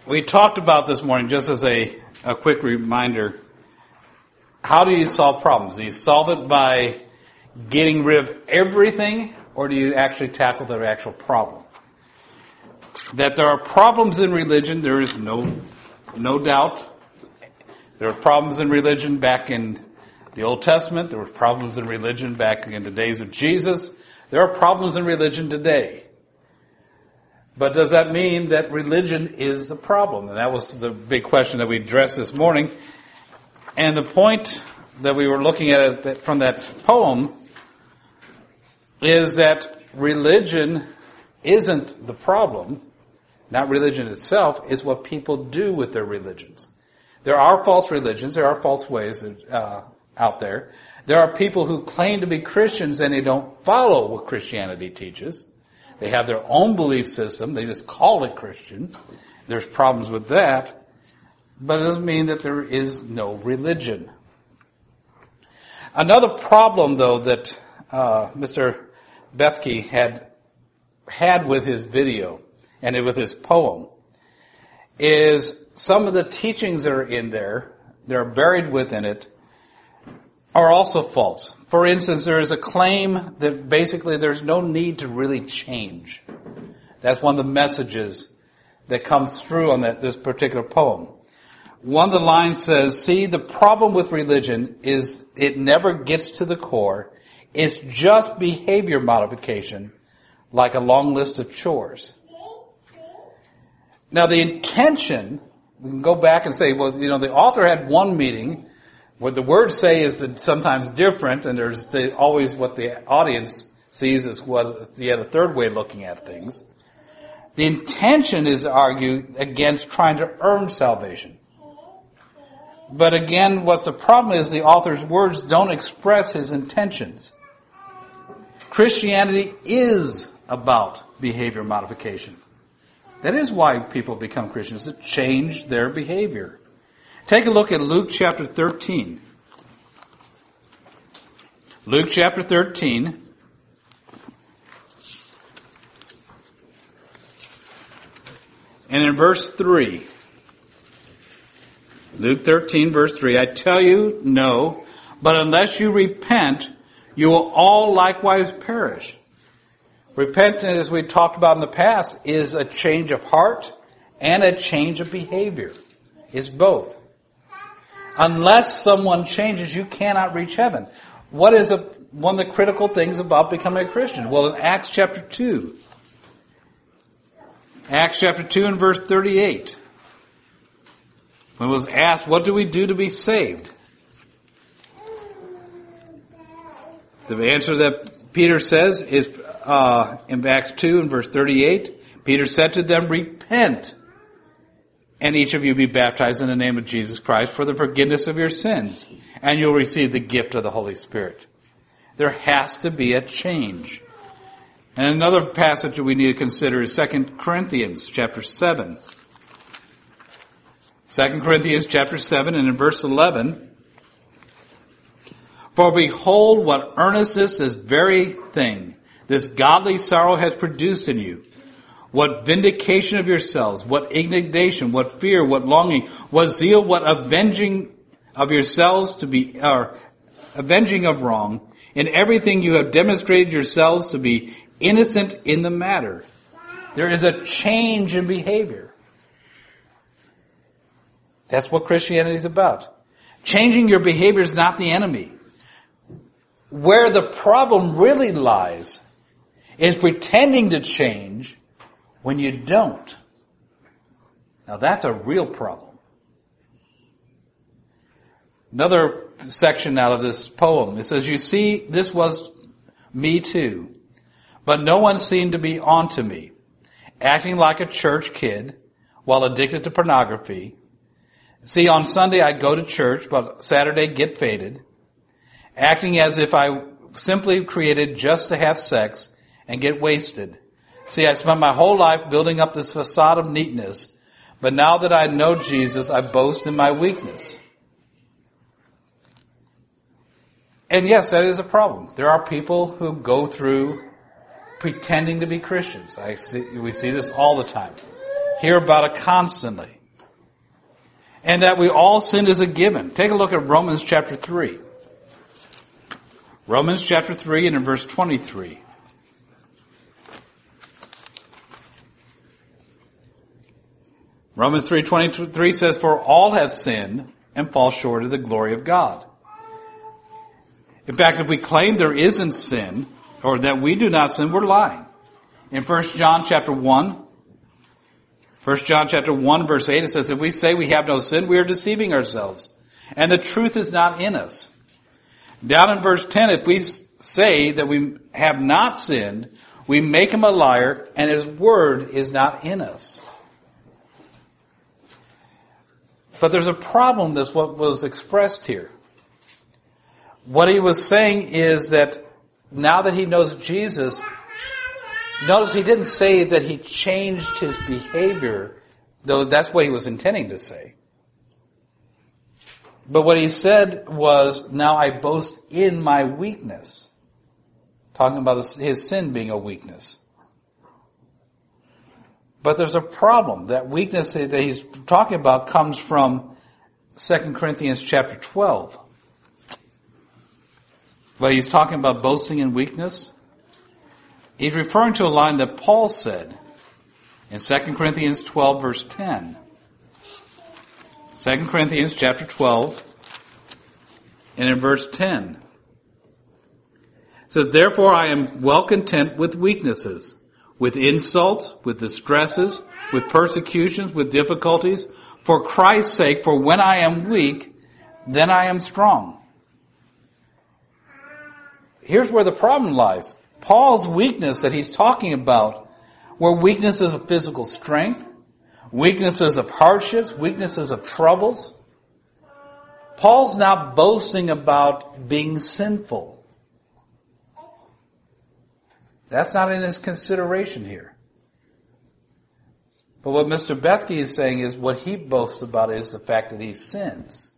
We talked about this morning, just as a quick reminder, how do you solve problems? Do you solve it by getting rid of everything, or do you actually tackle the actual problem? That there are problems in religion, there is no doubt. There are problems in religion back in the Old Testament. There were problems in religion back in the days of Jesus. There are problems in religion today. But does that mean that religion is the problem? And that was the big question that we addressed this morning. And the point that we were looking at from that poem is that religion isn't the problem. Not religion itself, it's what people do with their religions. There are false religions, there are false ways out there. There are people who claim to be Christians and they don't follow what Christianity teaches. They have their own belief system. They just call it Christian. There's problems with that. But it doesn't mean that there is no religion. Another problem, though, that Mr. Bethke had with his video and with his poem is some of the teachings that are in there, that are buried within it, are also false. For instance, there is a claim that basically there's no need to really change. That's one of the messages that comes through on this particular poem. One of the lines says, see, the problem with religion is it never gets to the core. It's just behavior modification, like a long list of chores. Now the intention, we can go back and say, well, the author had one meaning. What the words say is that sometimes different, and there's always what the audience sees as what the third way of looking at things. The intention is to argue against trying to earn salvation. But again, what the problem is, the author's words don't express his intentions. Christianity is about behavior modification. That is why people become Christians, to change their behavior. Take a look at Luke chapter 13. Luke chapter 13. And in verse 3. Luke 13, verse 3. I tell you, no, but unless you repent, you will all likewise perish. Repentance, as we talked about in the past, is a change of heart and a change of behavior. It's both. Unless someone changes, you cannot reach heaven. What is one of the critical things about becoming a Christian? Well, in Acts chapter 2. Acts chapter 2 and verse 38. When it was asked, what do we do to be saved? The answer that Peter says is in Acts 2 and verse 38. Peter said to them, repent, and each of you be baptized in the name of Jesus Christ for the forgiveness of your sins, and you'll receive the gift of the Holy Spirit. There has to be a change. And another passage that we need to consider is 2 Corinthians chapter 7. 2 Corinthians chapter 7 and in verse 11. For behold, what earnestness this very thing, this godly sorrow has produced in you. What vindication of yourselves, what indignation, what fear, what longing, what zeal, what avenging of yourselves to be, or avenging of wrong. In everything you have demonstrated yourselves to be innocent in the matter. There is a change in behavior. That's what Christianity is about. Changing your behavior is not the enemy. Where the problem really lies is pretending to change when you don't. Now that's a real problem. Another section out of this poem. It says, you see, this was me too, but no one seemed to be onto me, acting like a church kid while addicted to pornography. See, on Sunday I go to church, but Saturday get faded, acting as if I simply created just to have sex and get wasted. See, I spent my whole life building up this facade of neatness, but now that I know Jesus, I boast in my weakness. And yes, that is a problem. There are people who go through pretending to be Christians. We see this all the time. Hear about it constantly. And that we all sinned is a given. Take a look at Romans chapter 3. Romans chapter 3 and in verse 23. Romans 3:23 says, "For all have sinned and fall short of the glory of God." In fact, if we claim there isn't sin, or that we do not sin, we're lying. In 1 John chapter 1 verse 8, it says, "If we say we have no sin, we are deceiving ourselves, and the truth is not in us." Down in verse 10, if we say that we have not sinned, we make him a liar, and his word is not in us. But there's a problem that's what was expressed here. What he was saying is that now that he knows Jesus, notice he didn't say that he changed his behavior, though that's what he was intending to say. But what he said was, now I boast in my weakness. Talking about his sin being a weakness. But there's a problem. That weakness that he's talking about comes from 2 Corinthians chapter 12. But he's talking about boasting in weakness. He's referring to a line that Paul said in 2 Corinthians 12 verse 10. 2 Corinthians chapter 12 and in verse 10. It says, "Therefore I am well content with weaknesses, with insults, with distresses, with persecutions, with difficulties, for Christ's sake, for when I am weak, then I am strong." Here's where the problem lies. Paul's weakness that he's talking about were weaknesses of physical strength, weaknesses of hardships, weaknesses of troubles. Paul's not boasting about being sinful. That's not in his consideration here. But what Mr. Bethke is saying is what he boasts about is the fact that he sins.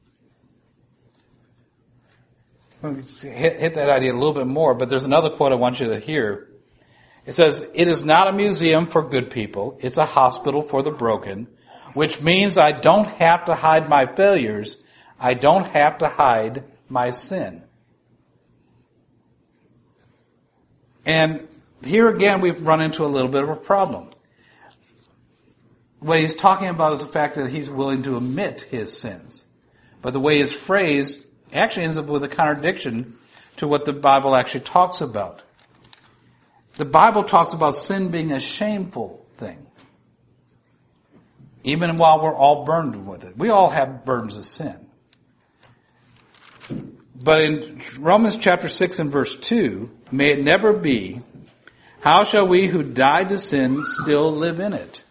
Hit that idea a little bit more, but there's another quote I want you to hear. It says, "It is not a museum for good people, it's a hospital for the broken, which means I don't have to hide my failures, I don't have to hide my sin." And here again we've run into a little bit of a problem. What he's talking about is the fact that he's willing to admit his sins. But the way it's phrased actually ends up with a contradiction to what the Bible actually talks about. The Bible talks about sin being a shameful thing. Even while we're all burdened with it. We all have burdens of sin. But in Romans chapter 6 and verse 2, "May it never be, how shall we who died to sin still live in it?"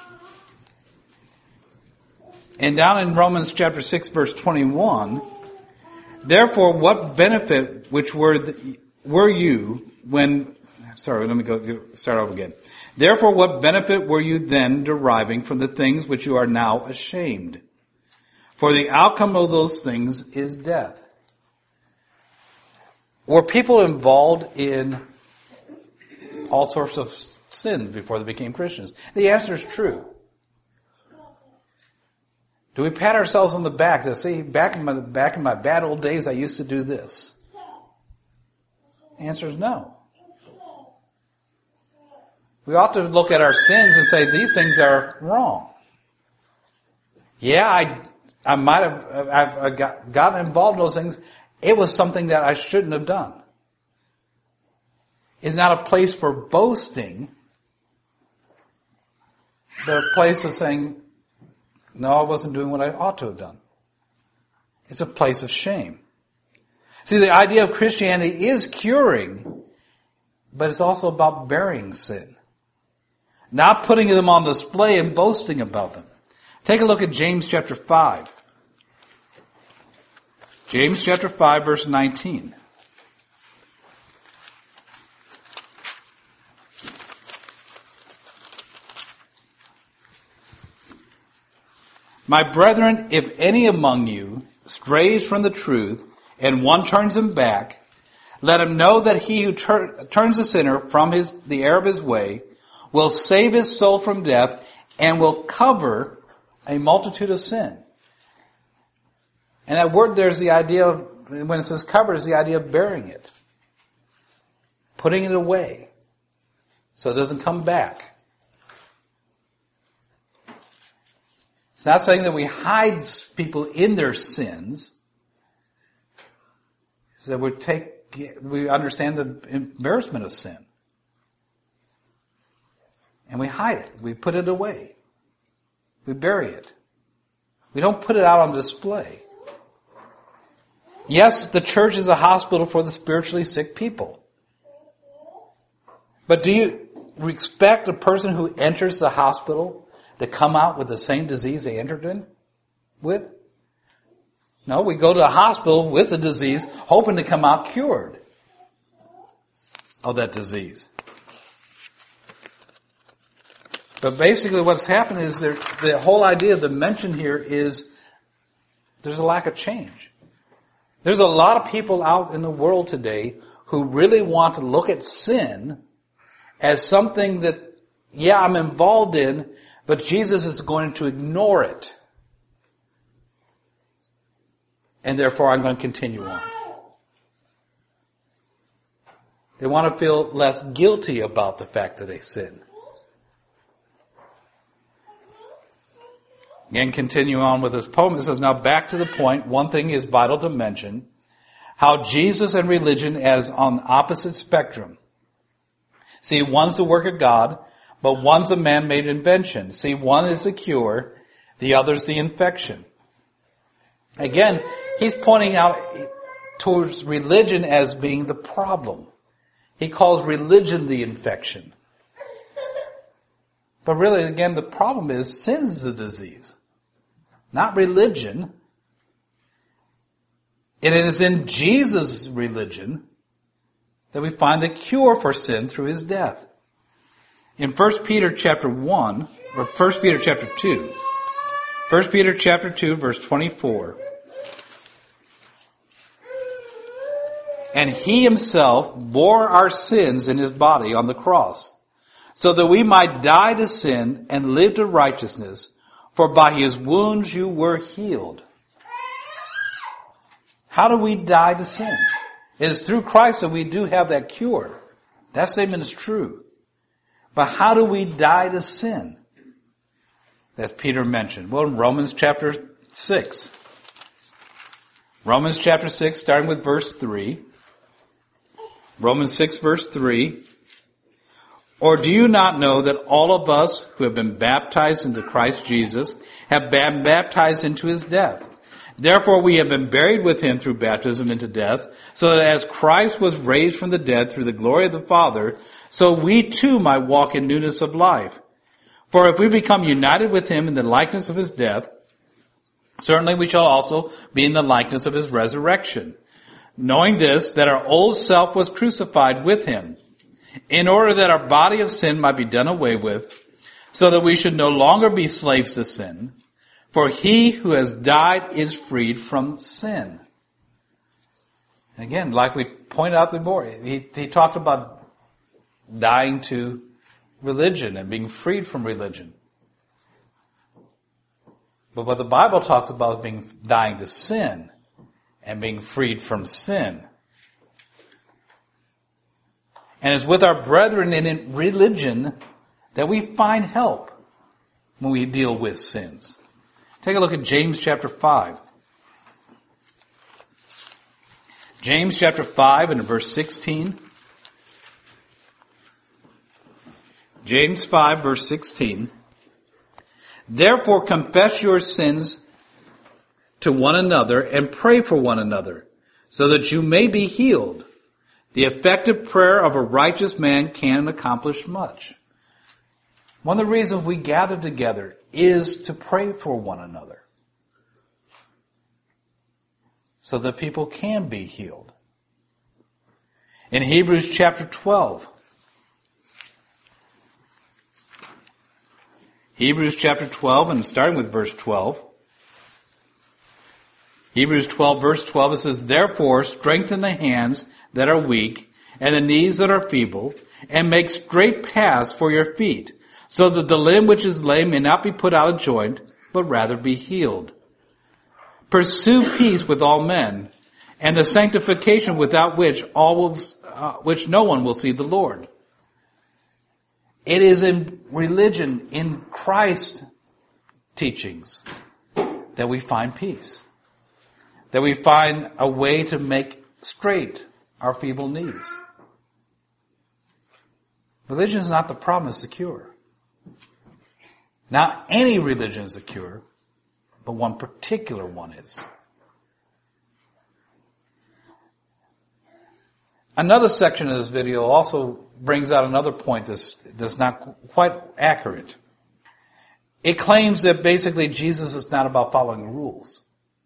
And down in Romans chapter 6 verse 21, "Therefore what benefit which were you when..." Sorry, let me start over again. "Therefore what benefit were you then deriving from the things which you are now ashamed? For the outcome of those things is death." Were people involved in all sorts of sin before they became Christians? The answer is true. Do we pat ourselves on the back to say, back in my bad old days, I used to do this? The answer is no. We ought to look at our sins and say, these things are wrong. Yeah, I might have gotten involved in those things. It was something that I shouldn't have done. It's not a place for boasting, but a place of saying, no, I wasn't doing what I ought to have done. It's a place of shame. See, the idea of Christianity is curing, but it's also about burying sin. Not putting them on display and boasting about them. Take a look at James chapter 5. James chapter 5 verse 19. "My brethren, if any among you strays from the truth, and one turns him back, let him know that he who turns the sinner from the error of his way will save his soul from death and will cover a multitude of sin." And that word there's the idea of, when it says covered, is the idea of burying it. Putting it away. So it doesn't come back. It's not saying that we hide people in their sins. It's that we understand the embarrassment of sin. And we hide it. We put it away. We bury it. We don't put it out on display. Yes, the church is a hospital for the spiritually sick people. But do you expect a person who enters the hospital to come out with the same disease they entered in with? No, we go to a hospital with the disease, hoping to come out cured of that disease. But basically what's happened is the whole idea, the mention here is there's a lack of change. There's a lot of people out in the world today who really want to look at sin as something that, yeah, I'm involved in, but Jesus is going to ignore it. And therefore I'm going to continue on. They want to feel less guilty about the fact that they sin. Again, continue on with this poem. It says, now back to the point, one thing is vital to mention, how Jesus and religion as on opposite spectrum. See, one's the work of God, but one's a man-made invention. See, one is the cure, the other's the infection. Again, he's pointing out towards religion as being the problem. He calls religion the infection. But really, again, the problem is sin's the disease, not religion. And it is in Jesus' religion that we find the cure for sin through his death. In 1 Peter chapter 1, or 1 Peter chapter 2, 1 Peter chapter 2, verse 24. And he himself bore our sins in his body on the cross, so that we might die to sin and live to righteousness, for by his wounds you were healed. How do we die to sin? It is through Christ that we do have that cure. That statement is true. But how do we die to sin? As Peter mentioned. Well, in Romans chapter 6. Romans chapter 6, starting with verse 3. Romans 6, verse 3. Or do you not know that all of us who have been baptized into Christ Jesus have been baptized into his death? Therefore we have been buried with him through baptism into death, so that as Christ was raised from the dead through the glory of the Father, so we too might walk in newness of life. For if we become united with him in the likeness of his death, certainly we shall also be in the likeness of his resurrection. Knowing this, that our old self was crucified with him, in order that our body of sin might be done away with, so that we should no longer be slaves to sin. For he who has died is freed from sin. And again, like we pointed out before, he talked about dying to religion and being freed from religion. But what the Bible talks about is dying to sin and being freed from sin. And it's with our brethren in religion that we find help when we deal with sins. Take a look at James chapter 5. James chapter 5 and verse 16. James 5 verse 16. Therefore confess your sins to one another and pray for one another, so that you may be healed. The effective prayer of a righteous man can accomplish much. One of the reasons we gather together is to pray for one another, so that people can be healed. In Hebrews chapter 12, Hebrews chapter 12, and starting with verse 12, Hebrews 12 verse 12, it says, therefore strengthen the hands that are weak and the knees that are feeble, and make straight paths for your feet, so that the limb which is lame may not be put out of joint, but rather be healed. Pursue peace with all men, and the sanctification without which which no one will see the Lord. It is in religion, in Christ's teachings, that we find peace. That we find a way to make straight our feeble knees. Religion is not the problem, it's the cure. Not any religion is a cure, but one particular one is. Another section of this video also brings out another point that's not quite accurate. It claims that basically Jesus is not about following rules.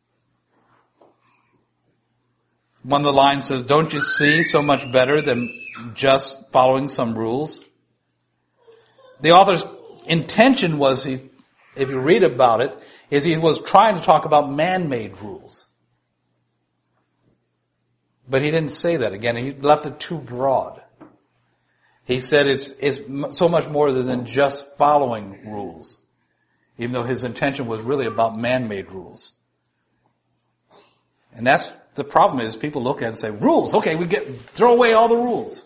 One of the lines says, "Don't you see so much better than just following some rules?" The author's intention was, if you read about it, is he was trying to talk about man-made rules. But he didn't say that. Again, he left it too broad. He said it's so much more than just following rules, even though his intention was really about man-made rules. And that's the problem is people look at it and say, rules, okay, throw away all the rules.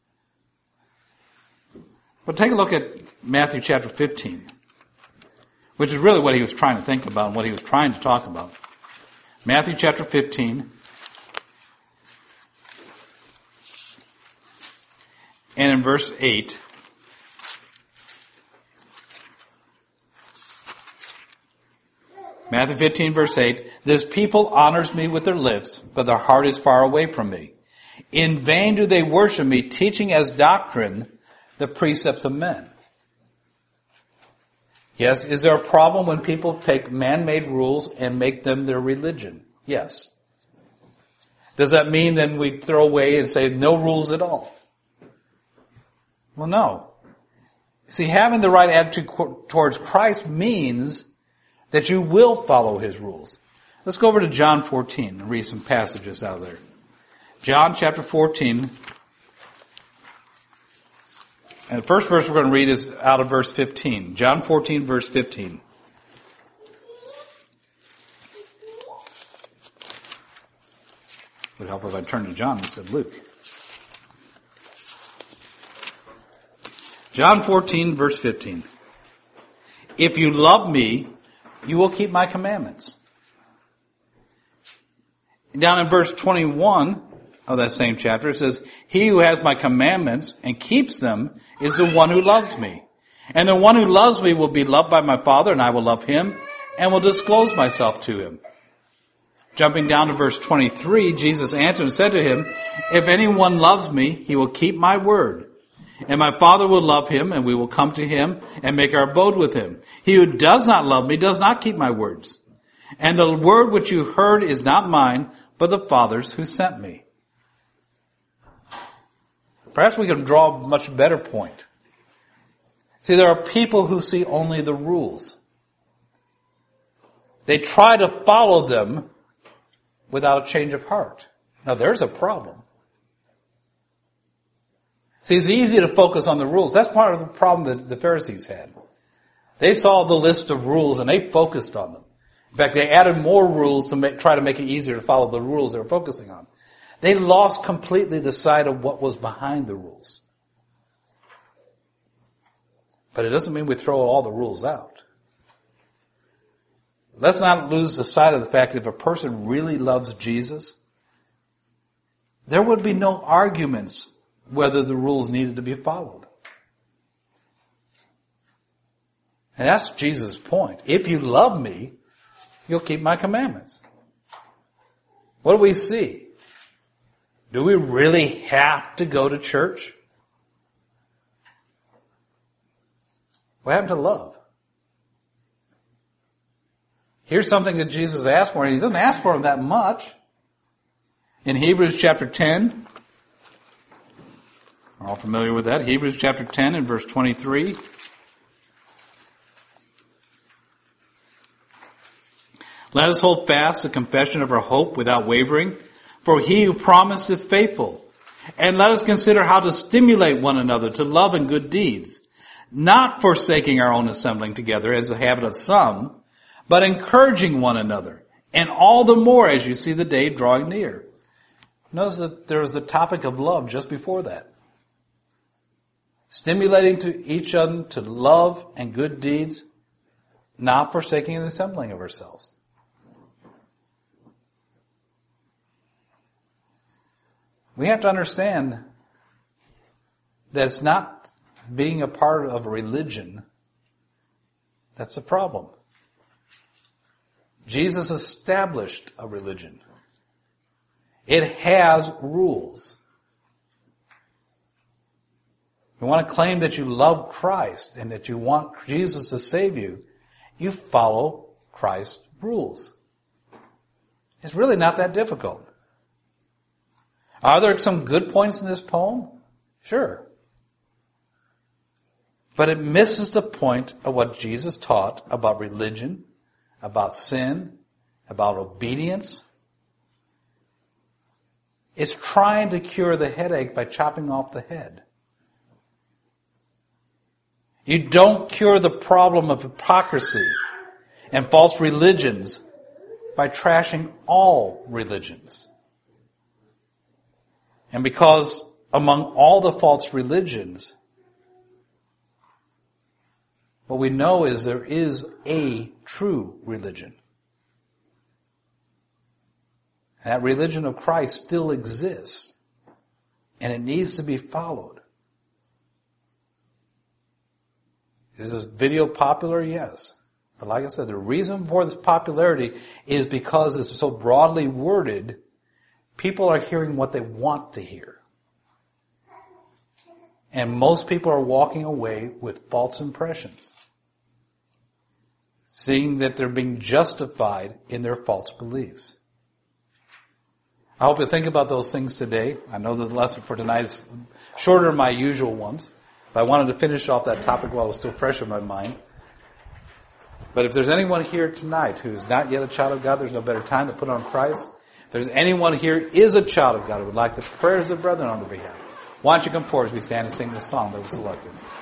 But take a look at Matthew chapter 15, which is really what he was trying to think about and what he was trying to talk about. Matthew chapter 15, and in verse 8, Matthew 15, verse 8, "This people honors me with their lips, but their heart is far away from me. In vain do they worship me, teaching as doctrine the precepts of men." Yes, is there a problem when people take man-made rules and make them their religion? Yes. Does that mean then we throw away and say no rules at all? Well, no. See, having the right attitude towards Christ means that you will follow His rules. Let's go over to John 14 and read some passages out of there. John chapter 14. And the first verse we're going to read is out of verse 15. John 14, verse 15. It would help if I turned to John instead of Luke. John 14, verse 15. "If you love me, you will keep my commandments." Down in verse 21 of that same chapter, it says, "He who has my commandments and keeps them is the one who loves me. And the one who loves me will be loved by my Father, and I will love him and will disclose myself to him." Jumping down to verse 23, Jesus answered and said to him, "If anyone loves me, he will keep my word. And my Father will love him, and we will come to him and make our abode with him. He who does not love me does not keep my words. And the word which you heard is not mine, but the Father's who sent me." Perhaps we can draw a much better point. See, there are people who see only the rules. They try to follow them without a change of heart. Now, there's a problem. See, it's easy to focus on the rules. That's part of the problem that the Pharisees had. They saw the list of rules and they focused on them. In fact, they added more rules to try to make it easier to follow the rules they were focusing on. They lost completely the sight of what was behind the rules. But it doesn't mean we throw all the rules out. Let's not lose the sight of the fact that if a person really loves Jesus, there would be no arguments whether the rules needed to be followed. And that's Jesus' point. If you love me, you'll keep my commandments. What do we see? Do we really have to go to church? What happened to love? Here's something that Jesus asked for, and He doesn't ask for them that much. In Hebrews chapter 10, we're all familiar with that. Hebrews chapter 10 and verse 23. "Let us hold fast the confession of our hope without wavering, for He who promised is faithful. And let us consider how to stimulate one another to love and good deeds, not forsaking our own assembling together as the habit of some, but encouraging one another, And all the more as you see the day drawing near. Notice that there was the topic of love just before that. Stimulating to each other to love and good deeds, not forsaking the assembling of ourselves. We have to understand that it's not being a part of a religion that's the problem. Jesus established a religion. It has rules. You want to claim that you love Christ and that you want Jesus to save you, you follow Christ's rules. It's really not that difficult. Are there some good points in this poem? Sure. But it misses the point of what Jesus taught about religion, about sin, about obedience. It's trying to cure the headache by chopping off the head. You don't cure the problem of hypocrisy and false religions by trashing all religions. And because among all the false religions, what we know is there is a true religion. And that religion of Christ still exists. And it needs to be followed. Is this video popular? Yes. But like I said, the reason for this popularity is because it's so broadly worded, people are hearing what they want to hear. And most people are walking away with false impressions, seeing that they're being justified in their false beliefs. I hope you think about those things today. I know the lesson for tonight is shorter than my usual ones, but I wanted to finish off that topic while it was still fresh in my mind. But if there's anyone here tonight who is not yet a child of God, there's no better time to put on Christ. If there's anyone here who is a child of God who would like the prayers of brethren on their behalf, why don't you come forward as we stand and sing this song that was selected.